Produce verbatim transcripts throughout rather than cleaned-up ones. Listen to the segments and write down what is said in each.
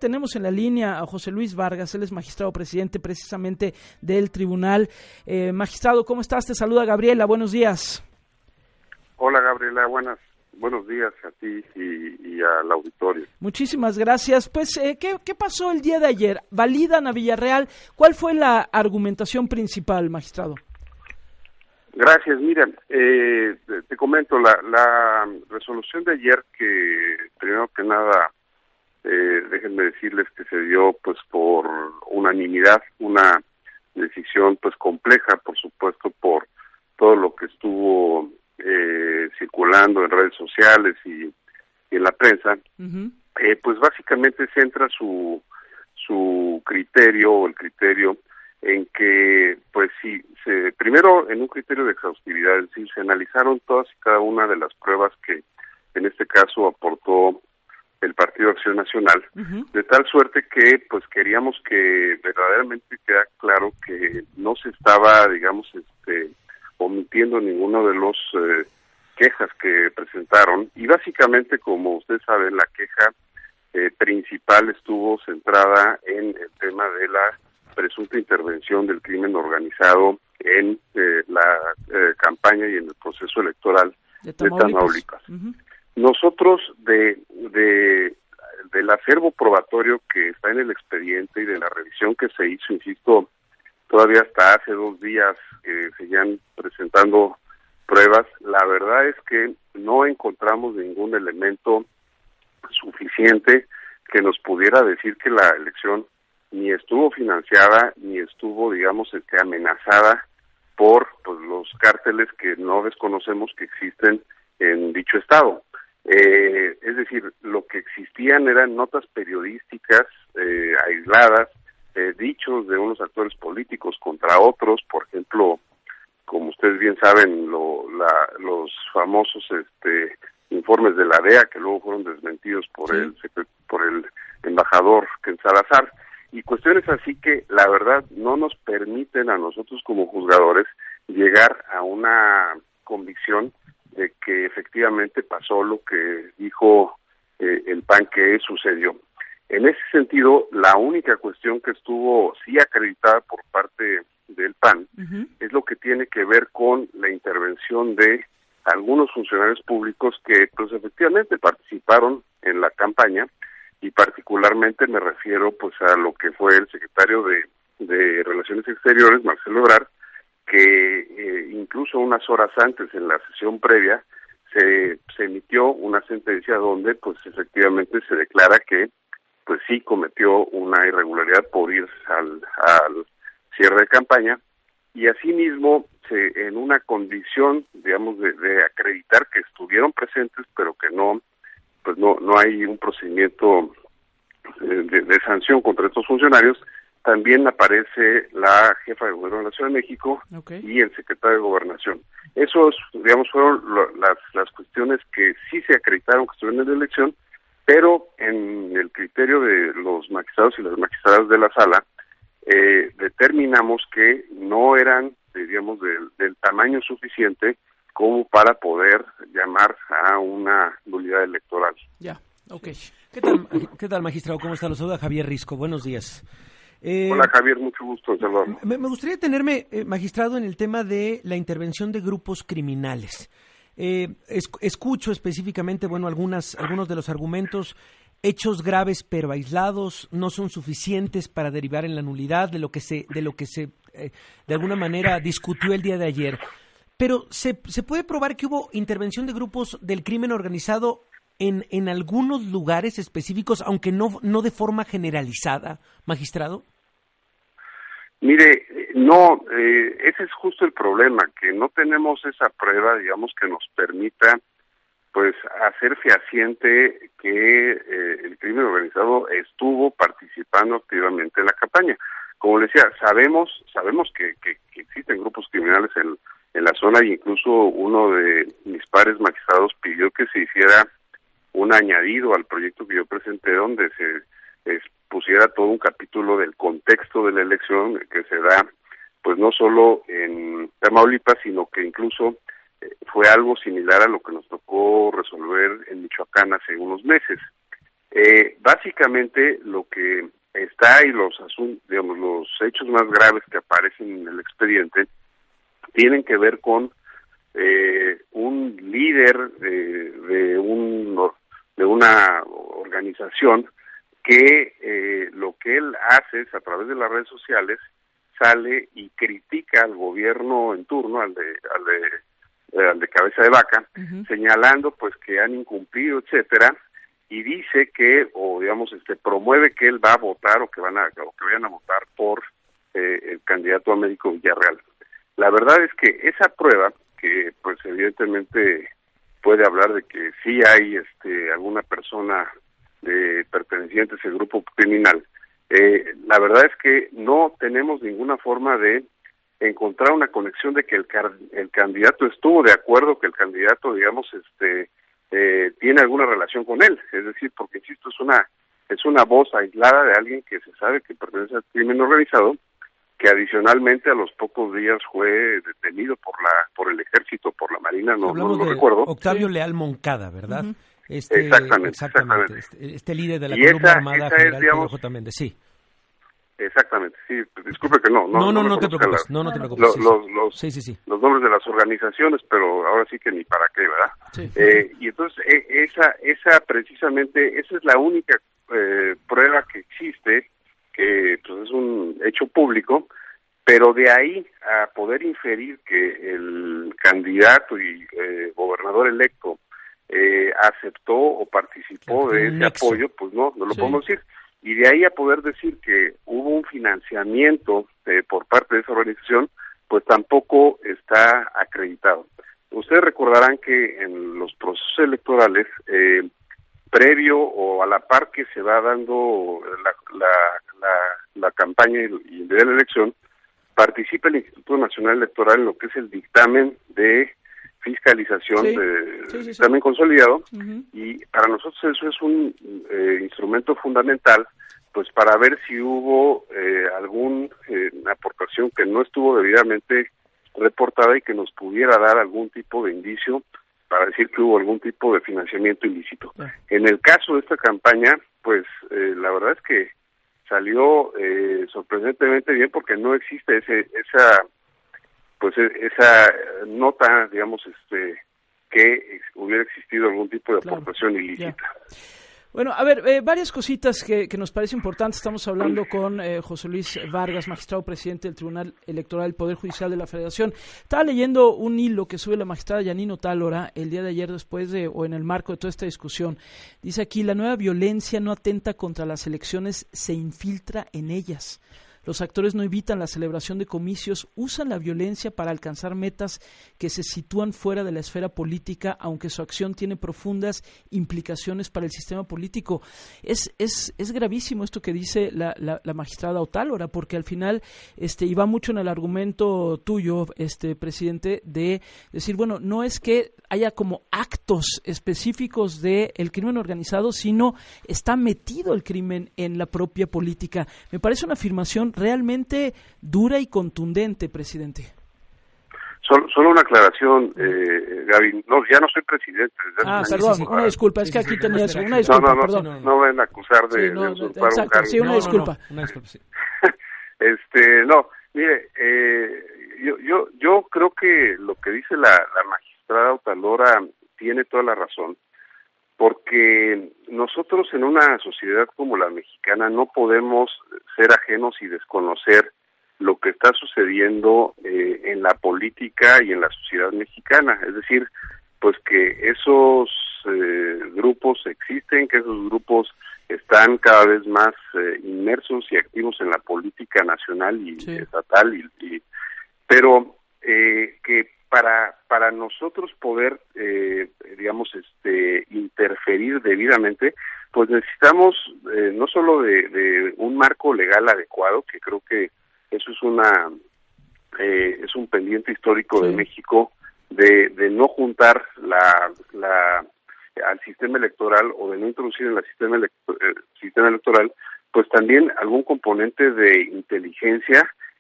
Tenemos en la línea a José Luis Vargas, él es magistrado presidente precisamente del tribunal. Eh, magistrado, ¿cómo estás? Te saluda Gabriela, buenos días. Hola Gabriela, buenas, buenos días a ti y, y al auditorio. Muchísimas gracias. Pues, eh, ¿qué, ¿qué pasó el día de ayer? ¿Validan a Villarreal? ¿Cuál fue la argumentación principal, magistrado? Gracias, mira, eh, te, te comento, la, la resolución de ayer que, primero que nada, eh, déjenme decirles que se dio pues por unanimidad, una decisión pues compleja, por supuesto, por todo lo que estuvo eh, circulando en redes sociales y, y en la prensa, uh-huh. eh, pues básicamente centra su, su criterio o el criterio en que, pues sí, se, primero en un criterio de exhaustividad, es decir, se analizaron todas y cada una de las pruebas que en este caso aportó el Partido Acción Nacional, uh-huh. de tal suerte que, pues queríamos que verdaderamente quedara claro que no se estaba, digamos, este, omitiendo ninguno de los eh, quejas que presentaron, y básicamente, como ustedes saben, la queja eh, principal estuvo centrada en el tema de la presunta intervención del crimen organizado en eh, la eh, campaña y en el proceso electoral de Tamaulipas. De Tamaulipas. Uh-huh. Nosotros, de, de del acervo probatorio que está en el expediente y de la revisión que se hizo, insisto, todavía hasta hace dos días que se seguían presentando pruebas, la verdad es que no encontramos ningún elemento suficiente que nos pudiera decir que la elección ni estuvo financiada, ni estuvo, digamos, este, amenazada por pues, los cárteles que no desconocemos que existen en dicho estado. Eh, es decir, lo que existían eran notas periodísticas eh, aisladas, eh, dichos de unos actores políticos contra otros, por ejemplo, como ustedes bien saben, lo, la, los famosos este, informes de la D E A, que luego fueron desmentidos por sí. el por el embajador Ken Salazar, y cuestiones así que la verdad no nos permiten a nosotros como juzgadores llegar a una convicción de que efectivamente pasó lo que dijo eh, el P A N que sucedió. En ese sentido, la única cuestión que estuvo sí acreditada por parte del P A N uh-huh. es lo que tiene que ver con la intervención de algunos funcionarios públicos que pues efectivamente participaron en la campaña, y particularmente me refiero pues a lo que fue el secretario de, de Relaciones Exteriores, Marcelo Ebrard, que eh, incluso unas horas antes, en la sesión previa, se, se emitió una sentencia donde pues efectivamente se declara que pues sí cometió una irregularidad por ir al, al cierre de campaña, y asimismo se, en una condición, digamos, de, de acreditar que estuvieron presentes, pero que no pues no no hay un procedimiento de, de sanción contra estos funcionarios. También aparece la jefa de gobierno de la Ciudad de México okay. y el secretario de Gobernación. Esos, digamos, fueron lo, las las cuestiones que sí se acreditaron que estuvieron en la elección, pero en el criterio de los magistrados y las magistradas de la sala, eh, determinamos que no eran, digamos, del, del tamaño suficiente como para poder llamar a una nulidad electoral. Ya, ok. ¿Qué tal, qué tal magistrado? ¿Cómo está? Lo saluda Javier Risco. Buenos días. Eh, Hola Javier, mucho gusto en saludarlo. Me, me gustaría tenerme, eh, magistrado, en el tema de la intervención de grupos criminales. Eh, es, escucho específicamente, bueno, algunas, algunos de los argumentos. Hechos graves pero aislados no son suficientes para derivar en la nulidad de lo que se, de lo que se, eh, de alguna manera discutió el día de ayer. Pero ¿se, se puede probar que hubo intervención de grupos del crimen organizado en, en algunos lugares específicos, aunque no, no de forma generalizada, magistrado? Mire, no, eh, ese es justo el problema, que no tenemos esa prueba, digamos, que nos permita pues hacer fehaciente que eh, el crimen organizado estuvo participando activamente en la campaña. Como le decía, sabemos sabemos que, que, que existen grupos criminales en, en la zona, y incluso uno de mis pares magistrados pidió que se hiciera un añadido al proyecto que yo presenté, donde se eh, pusiera todo un capítulo del contexto de la elección que se da, pues no solo en Tamaulipas, sino que incluso eh, fue algo similar a lo que nos tocó resolver en Michoacán hace unos meses. Eh, básicamente lo que está y los asuntos, digamos, los hechos más graves que aparecen en el expediente tienen que ver con eh, un líder de, de un de una organización que eh, lo que él hace es a través de las redes sociales sale y critica al gobierno en turno, al de al de, eh, al de cabeza de vaca, uh-huh. señalando pues que han incumplido, etcétera, y dice que, o digamos, este promueve que él va a votar o que van a o que vayan a votar por eh, el candidato Américo Villarreal. La verdad es que esa prueba, que pues evidentemente puede hablar de que sí hay este alguna persona de perteneciente a ese grupo criminal, eh, la verdad es que no tenemos ninguna forma de encontrar una conexión de que el, el candidato estuvo de acuerdo, que el candidato, digamos, este eh, tiene alguna relación con él, es decir, porque insisto, es una es una voz aislada de alguien que se sabe que pertenece al crimen organizado, que adicionalmente a los pocos días fue detenido por la por el ejército, por la marina, no, no lo recuerdo. Octavio sí. Leal Moncada, ¿verdad? Uh-huh. Este, exactamente, exactamente. Este, este líder de la y columna esa, armada esa general es, digamos, Pedro J. Méndez, sí. Exactamente, sí, disculpe que no. No, no, no, no, no te preocupes, la, no, no te preocupes. Lo, sí, los, los, sí, sí, sí. los nombres de las organizaciones, pero ahora sí que ni para qué, ¿verdad? Sí. Eh, y entonces, eh, esa, esa precisamente, esa es la única eh, prueba que existe, que pues, es un hecho público, pero de ahí a poder inferir que el candidato y eh, gobernador electo eh, aceptó o participó de ese nexo. apoyo, pues no, no lo sí. podemos decir. Y de ahí a poder decir que hubo un financiamiento eh, por parte de esa organización, pues tampoco está acreditado. Ustedes recordarán que en los procesos electorales, eh, previo o a la par que se va dando la, la, la, la campaña y de la elección, participa el Instituto Nacional Electoral en lo que es el dictamen de fiscalización, sí. de sí, sí, sí. dictamen consolidado, uh-huh. y para nosotros eso es un eh, instrumento fundamental, pues para ver si hubo eh, alguna eh, aportación que no estuvo debidamente reportada y que nos pudiera dar algún tipo de indicio para decir que hubo algún tipo de financiamiento ilícito. Uh-huh. En el caso de esta campaña, pues eh, la verdad es que salió eh, sorprendentemente bien porque no existe ese esa pues esa nota, digamos, este que hubiera existido algún tipo de claro. aportación ilícita. Yeah. Bueno, a ver, eh, varias cositas que, que nos parece importantes. Estamos hablando con eh, José Luis Vargas, magistrado presidente del Tribunal Electoral del Poder Judicial de la Federación. Estaba leyendo un hilo que sube la magistrada Yanino Tálora el día de ayer después de, o en el marco de toda esta discusión. Dice aquí, la nueva violencia no atenta contra las elecciones, se infiltra en ellas. Los actores no evitan la celebración de comicios, usan la violencia para alcanzar metas que se sitúan fuera de la esfera política, aunque su acción tiene profundas implicaciones para el sistema político. Es es es gravísimo esto que dice la, la, la magistrada Otálora, porque al final, este, y va mucho en el argumento tuyo, este presidente, de decir, bueno, no es que haya como actos específicos del crimen organizado, sino está metido el crimen en la propia política. Me parece una afirmación realmente dura y contundente, presidente. Solo, solo una aclaración, eh, Gaby. No, ya no soy presidente. Ah, perdón, sí, sí, sí. una disculpa, es que aquí tenía eso. Una no, disculpa, no, no, perdón. No, no van a acusar de, sí, no, de usurpar exacto, un cargo. Sí, una no, disculpa. No, no, una disculpa, sí. este, no, mire, eh, yo, yo, yo creo que lo que dice la, la magistrada Otálora tiene toda la razón, porque nosotros en una sociedad como la mexicana no podemos ser ajenos y desconocer lo que está sucediendo eh, en la política y en la sociedad mexicana, es decir, pues que esos eh, grupos existen, que esos grupos están cada vez más eh, inmersos y activos en la política nacional y sí. estatal, y, y pero eh, que para para nosotros poder, eh, digamos, este interferir debidamente, pues necesitamos eh, no solo de, de un marco legal adecuado, que creo que eso es una eh, es un pendiente histórico sí. de México, de, de no juntar la la al sistema electoral o de no introducir en el sistema, electo, eh, sistema electoral, pues también algún componente de inteligencia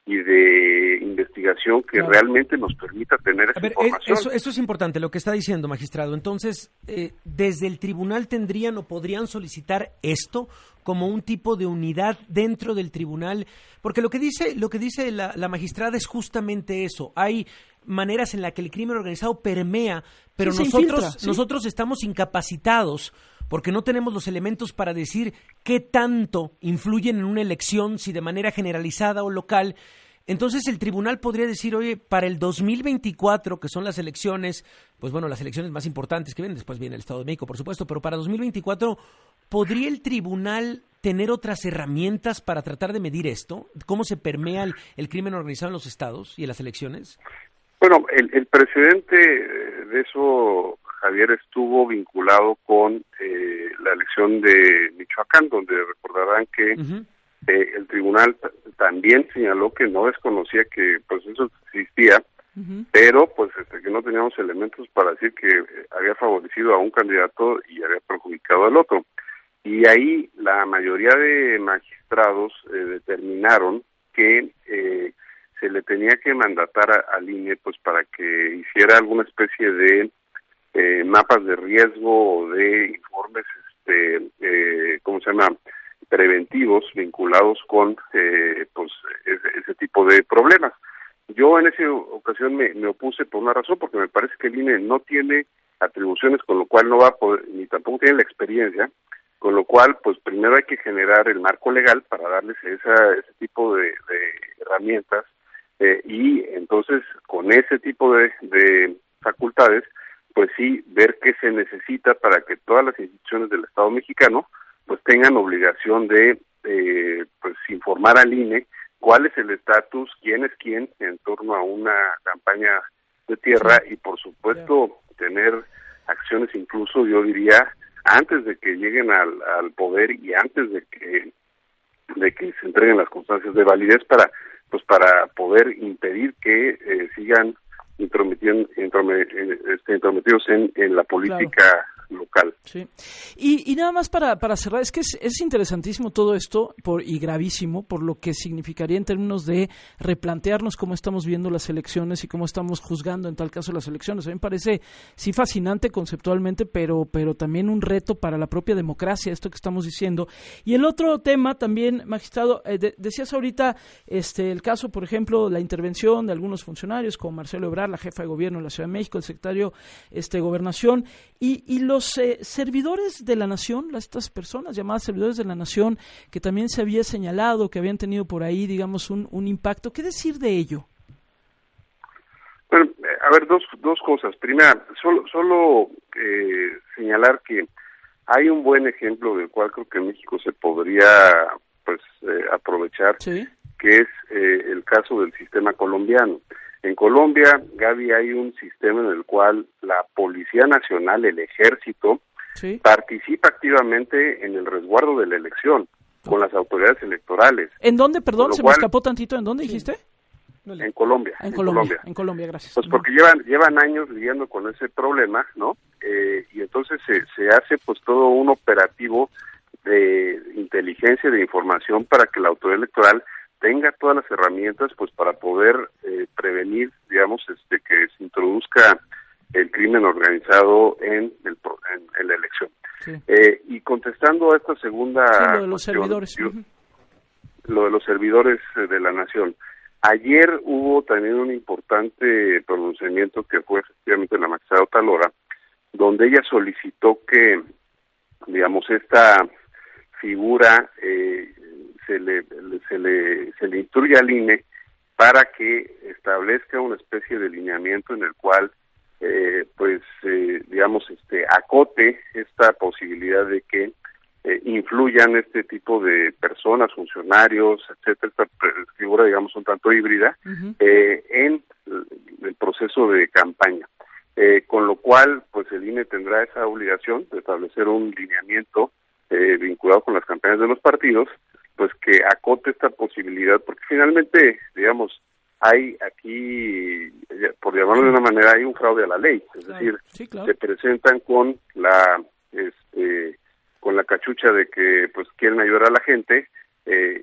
y de investigación que claro. realmente nos permita tener esa A ver, información. Eso, eso es importante, lo que está diciendo, magistrado. Entonces, eh, ¿desde el tribunal tendrían o podrían solicitar esto como un tipo de unidad dentro del tribunal? Porque lo que dice, lo que dice la, la magistrada es justamente eso. Hay maneras en las que el crimen organizado permea, pero sí, nosotros, infiltra, ¿sí? nosotros estamos incapacitados porque no tenemos los elementos para decir qué tanto influyen en una elección, si de manera generalizada o local. Entonces el tribunal podría decir, oye, para el dos mil veinticuatro, que son las elecciones, pues bueno, las elecciones más importantes que vienen, después viene el Estado de México, por supuesto, pero para dos mil veinticuatro, ¿podría el tribunal tener otras herramientas para tratar de medir esto? ¿Cómo se permea el, el crimen organizado en los estados y en las elecciones? Bueno, el, el precedente de eso, Javier, estuvo vinculado con eh, la elección de Michoacán, donde recordarán que uh-huh. eh, el tribunal t- también señaló que no desconocía que pues eso existía, uh-huh. pero pues este, que no teníamos elementos para decir que había favorecido a un candidato y había perjudicado al otro. Y ahí la mayoría de magistrados eh, determinaron que eh, se le tenía que mandatar a, al I N E pues para que hiciera alguna especie de eh, mapas de riesgo o de informes, este, eh, ¿cómo se llama?, preventivos vinculados con eh, pues ese, ese tipo de problemas. Yo en esa ocasión me, me opuse por una razón, porque me parece que el I N E no tiene atribuciones, con lo cual no va a poder, ni tampoco tiene la experiencia, con lo cual, pues primero hay que generar el marco legal para darles esa, ese tipo de, de herramientas eh, y entonces con ese tipo de, de facultades, pues sí, ver qué se necesita para que todas las instituciones del Estado mexicano pues tengan obligación de eh, pues informar al I N E cuál es el estatus, quién es quién en torno a una campaña de tierra y por supuesto tener acciones incluso, yo diría, antes de que lleguen al, al poder y antes de que de que se entreguen las constancias de validez para pues para poder impedir que eh, sigan intrometiendo, introme, este, intrometidos en, en la política claro. local. Sí. Y, y nada más para, para cerrar, es que es, es interesantísimo todo esto por, y gravísimo por lo que significaría en términos de replantearnos cómo estamos viendo las elecciones y cómo estamos juzgando en tal caso las elecciones. A mí me parece sí fascinante conceptualmente, pero, pero también un reto para la propia democracia, esto que estamos diciendo. Y el otro tema también, magistrado, eh, de, decías ahorita este, el caso, por ejemplo, la intervención de algunos funcionarios como Marcelo Ebrard, la jefa de gobierno de la Ciudad de México, el secretario este, de Gobernación, y, y los eh, servidores de la nación, estas personas llamadas servidores de la nación, que también se había señalado que habían tenido por ahí, digamos, un, un impacto. ¿Qué decir de ello? Bueno, a ver, dos, dos cosas. Primera, solo, solo eh, señalar que hay un buen ejemplo del cual creo que México se podría pues eh, aprovechar, ¿sí? Que es eh, el caso del sistema colombiano. En Colombia, Gaby, hay un sistema en el cual la Policía Nacional, el Ejército, ¿sí? participa activamente en el resguardo de la elección con las autoridades electorales. ¿En dónde, perdón, se cual, me escapó tantito? ¿En dónde dijiste? En Colombia. En, en Colombia, Colombia, en Colombia, gracias. Pues porque llevan llevan años lidiando con ese problema, ¿no? Eh, y entonces se, se hace pues todo un operativo de inteligencia, de información para que la autoridad electoral tenga todas las herramientas pues para poder eh, prevenir, digamos, este que se introduzca el crimen organizado en, el, en, en la elección. Sí. Eh, y contestando a esta segunda sí, lo de los cuestión, servidores. Yo, uh-huh. Lo de los servidores de la nación. Ayer hubo también un importante pronunciamiento que fue efectivamente la magistrada Otalora, donde ella solicitó que, digamos, esta figura eh, se le se le se le instruye al I N E para que establezca una especie de lineamiento en el cual eh, pues eh, digamos este acote esta posibilidad de que eh, influyan este tipo de personas, funcionarios, etcétera, esta figura digamos un tanto híbrida uh-huh. eh, en el proceso de campaña, eh, con lo cual pues el I N E tendrá esa obligación de establecer un lineamiento eh, vinculado con las campañas de los partidos, pues que acote esta posibilidad, porque finalmente, digamos, hay aquí, por llamarlo de una manera, hay un fraude a la ley, es claro, decir, sí, claro. se presentan con la este, con la cachucha de que pues quieren ayudar a la gente eh, y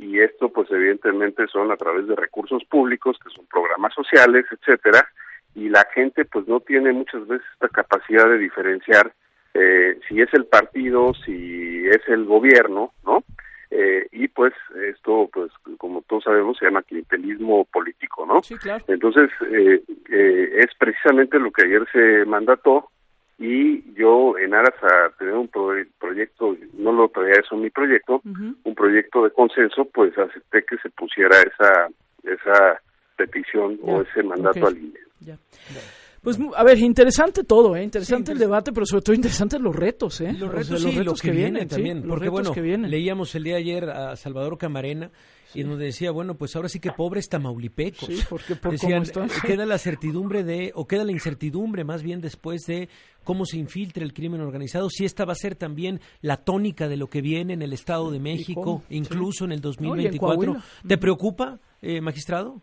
y esto pues evidentemente son a través de recursos públicos, que son programas sociales, etcétera, y la gente pues no tiene muchas veces esta capacidad de diferenciar eh, si es el partido, si es el gobierno, ¿no? Eh, y pues esto, pues como todos sabemos, se llama clientelismo político, ¿no? Sí, claro. Entonces, eh, eh, es precisamente lo que ayer se mandató, y yo, en aras a tener un pro- proyecto, no lo traía eso en mi proyecto, uh-huh. un proyecto de consenso, pues acepté que se pusiera esa esa petición ya, o ese mandato okay. al I N E. Ya. Pues, a ver, interesante todo, ¿eh? Interesante sí, el debate, pero sobre todo interesantes los retos, ¿eh? Los retos, o sea, los sí, retos que, que vienen, vienen también. Sí, porque, bueno, que vienen. leíamos el día de ayer a Salvador Camarena, sí. y nos decía, bueno, pues ahora sí que pobres tamaulipecos. Sí, porque por Decían, cómo están. queda la certidumbre de, o queda la incertidumbre más bien después de cómo se infiltre el crimen organizado, si esta va a ser también la tónica de lo que viene en el Estado de México, incluso sí. en el dos mil veinticuatro. No, ¿te preocupa, eh, magistrado?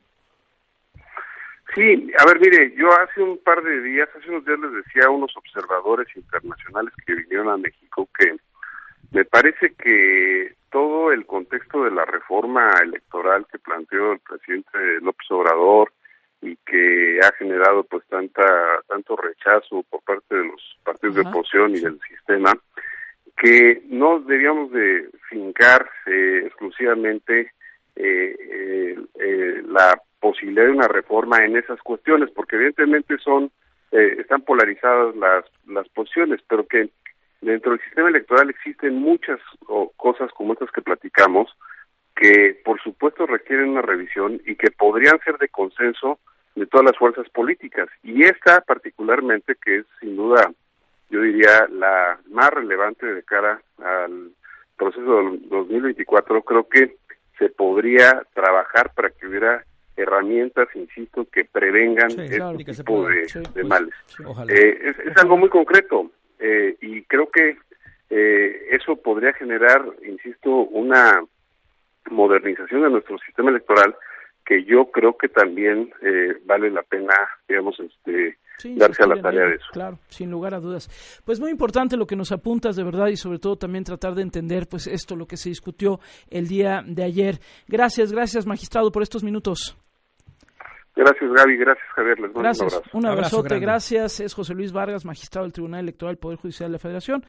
Sí, a ver, mire, yo hace un par de días, hace unos días les decía a unos observadores internacionales que vinieron a México que me parece que todo el contexto de la reforma electoral que planteó el presidente López Obrador y que ha generado pues tanta tanto rechazo por parte de los partidos Ajá. de oposición y del sistema, que no debíamos de fincar eh, exclusivamente eh, eh, eh, la posibilidad de una reforma en esas cuestiones, porque evidentemente son eh, están polarizadas las las posiciones, pero que dentro del sistema electoral existen muchas oh, cosas como estas que platicamos que por supuesto requieren una revisión y que podrían ser de consenso de todas las fuerzas políticas, y esta particularmente, que es sin duda yo diría la más relevante de cara al proceso del dos mil veinticuatro, creo que se podría trabajar para que hubiera herramientas, insisto, que prevengan sí, este claro, tipo de, sí, de pues, males. Sí, eh, es, es algo muy concreto eh, y creo que eh, eso podría generar, insisto, una modernización de nuestro sistema electoral que yo creo que también eh, vale la pena, digamos, este sí, darse a la tarea de eso. Claro, sin lugar a dudas. Pues muy importante lo que nos apuntas, de verdad, y sobre todo también tratar de entender pues esto, lo que se discutió el día de ayer. Gracias, gracias, magistrado, por estos minutos. Gracias, Gaby, gracias, Javier, les mando gracias. un abrazo. Un abrazote, abrazo gracias. Es José Luis Vargas, magistrado del Tribunal Electoral del Poder Judicial de la Federación.